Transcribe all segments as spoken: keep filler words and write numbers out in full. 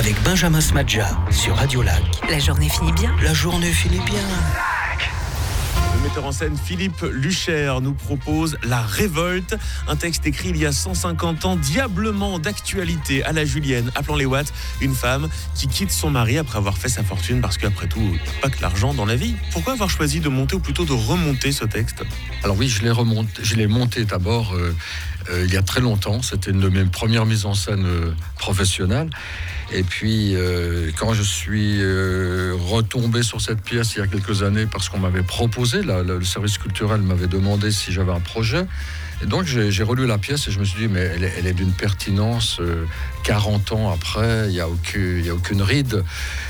avec Benjamin Smadja sur Radio Lac. La journée finit bien. La journée finit bien. Le metteur en scène Philippe Lucher nous propose La Révolte, un texte écrit il y a cent cinquante ans, diablement d'actualité à la Julienne, appelant les Watts, une femme qui quitte son mari après avoir fait sa fortune, parce qu'après tout, il n'y a pas que l'argent dans la vie. Pourquoi avoir choisi de monter, ou plutôt de remonter ce texte ? Alors oui, je l'ai remonté, je l'ai monté d'abord euh, euh, il y a très longtemps. C'était une de mes premières mises en scène euh, professionnelles. Et puis, euh, quand je suis euh, retombé sur cette pièce il y a quelques années, parce qu'on m'avait proposé, là, le service culturel m'avait demandé si j'avais un projet. Et donc, j'ai, j'ai relu la pièce et je me suis dit, mais elle est, elle est d'une pertinence euh, quarante ans après, il n'y a aucune, il y a aucune ride.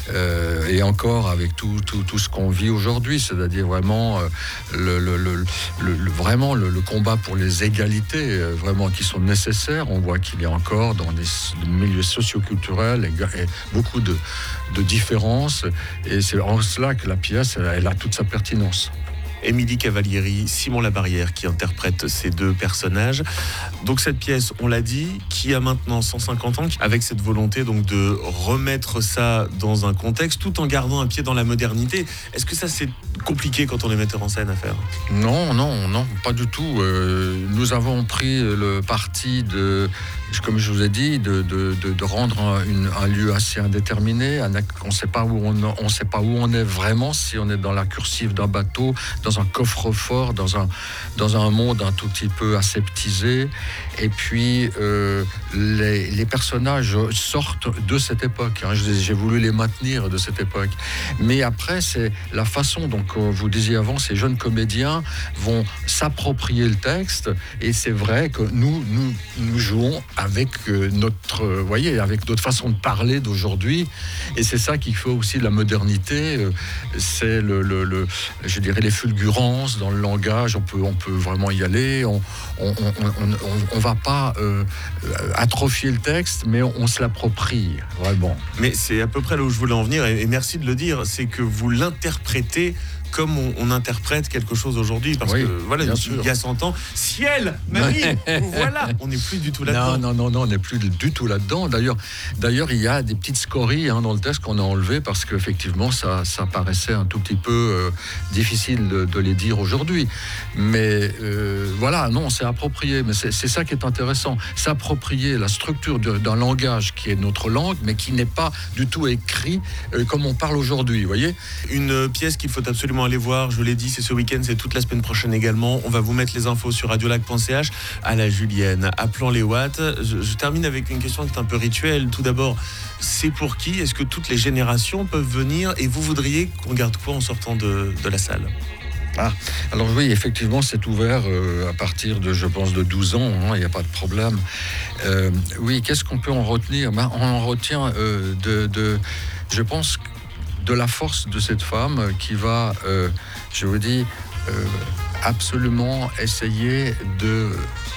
Euh, et encore avec tout, tout, tout ce qu'on vit aujourd'hui, c'est-à-dire vraiment, euh, le, le, le, le, le, vraiment le, le combat pour les égalités, euh, vraiment qui sont nécessaires. On voit qu'il y a encore dans des milieux socioculturels et, et beaucoup de, de différences. Et c'est en cela que la pièce, elle, elle a toute sa pertinence. Émilie Cavalieri, Simon Labarrière qui interprètent ces deux personnages. Donc cette pièce, on l'a dit, qui a maintenant cent cinquante ans, avec cette volonté donc de remettre ça dans un contexte tout en gardant un pied dans la modernité. Est-ce que ça c'est compliqué quand on est metteur en scène à faire ? Non, non, non, pas du tout. Euh, nous avons pris le parti de, comme je vous ai dit, de, de, de, de rendre un, une, un lieu assez indéterminé. On ne sait pas où on, on sait pas où on est vraiment, si on est dans la cursive d'un bateau, dans un coffre-fort, dans un, dans un monde un tout petit peu aseptisé. Et puis, euh, les, les personnages sortent de cette époque. Hein. J'ai, j'ai voulu les maintenir de cette époque. Mais après, c'est la façon dont, comme vous disiez avant, ces jeunes comédiens vont s'approprier le texte. Et c'est vrai que nous, nous, nous jouons avec notre, vous voyez, avec notre façon de parler d'aujourd'hui. Et c'est ça qui fait aussi la modernité. C'est le, le, le je dirais, les fulgurances dans le langage. On peut, on peut vraiment y aller. On, on, on, on, on va pas euh, atrophier le texte, mais on, on se l'approprie vraiment. Mais c'est à peu près là où je voulais en venir, et, et merci de le dire, c'est que vous l'interprétez comme on, on interprète quelque chose aujourd'hui, parce oui, que voilà, il y a cent ans, ciel, mamie, voilà, on n'est plus du tout là-dedans. Non, non, non, non, on n'est plus du tout là-dedans. D'ailleurs, d'ailleurs, il y a des petites scories hein, dans le texte qu'on a enlevées parce qu'effectivement, ça, ça paraissait un tout petit peu euh, difficile de, de les dire aujourd'hui. Mais euh, voilà, non, c'est approprié. Mais c'est, c'est ça qui est intéressant, s'approprier la structure de, d'un langage qui est notre langue, mais qui n'est pas du tout écrit euh, comme on parle aujourd'hui. Vous voyez, une pièce qu'il faut absolument aller voir, je l'ai dit, c'est ce week-end, c'est toute la semaine prochaine également. On va vous mettre les infos sur radiolac point c h à la Julienne, appelant les Watts. Je, je termine avec une question qui est un peu rituelle. Tout d'abord, c'est pour qui ? Est-ce que toutes les générations peuvent venir ? Et vous voudriez qu'on garde quoi en sortant de, de la salle ? Ah, alors oui, effectivement, c'est ouvert euh, à partir de, je pense, de douze ans, il hein, n'y a pas de problème. Euh, oui, qu'est-ce qu'on peut en retenir ? Ben, on en retient euh, de, de, je pense, de la force de cette femme qui va, euh, je vous dis, euh, absolument essayer de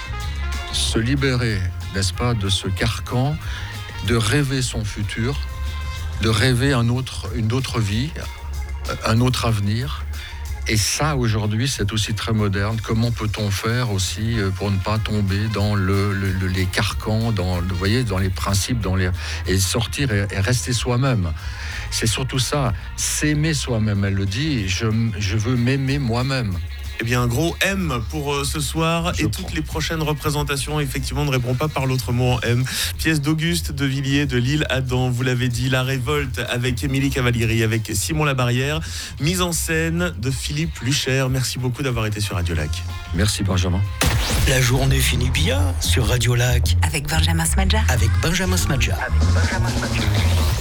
se libérer, n'est-ce pas, de ce carcan, de rêver son futur, de rêver un autre, une autre vie, un autre avenir. Et ça, aujourd'hui, c'est aussi très moderne. Comment peut-on faire aussi pour ne pas tomber dans le, le, le, les carcans, dans, vous voyez, dans les principes, dans les, et sortir et, et rester soi-même. C'est surtout ça, s'aimer soi-même. Elle le dit, je, je veux m'aimer moi-même. Eh bien, un gros M pour euh, ce soir. Je et prends. Toutes les prochaines représentations, effectivement, ne répondront pas par l'autre mot en M. Pièce d'Auguste de Villiers, de L'Isle-Adam, vous l'avez dit, La Révolte avec Émilie Cavalieri, avec Simon Labarrière. Mise en scène de Philippe Lucher. Merci beaucoup d'avoir été sur Radio Lac. Merci Benjamin. La journée finit bien sur Radio Lac. Avec Benjamin Smadja. Avec Benjamin Smadja. Avec Benjamin Smadja.